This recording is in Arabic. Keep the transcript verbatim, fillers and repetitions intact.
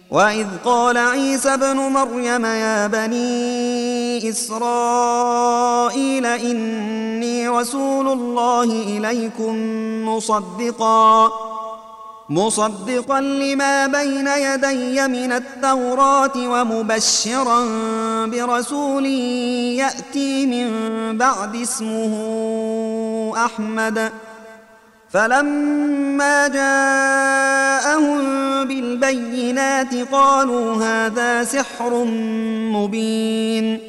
وإذ قال عيسى ابن مريم يا بني إسرائيل إني رسول الله إليكم مصدقا مصدقا لما بين يدي من التوراة ومبشرا برسول يأتي من بعد اسمه أحمد. فلما جاءهم بالبينات قالوا هذا سحر مبين.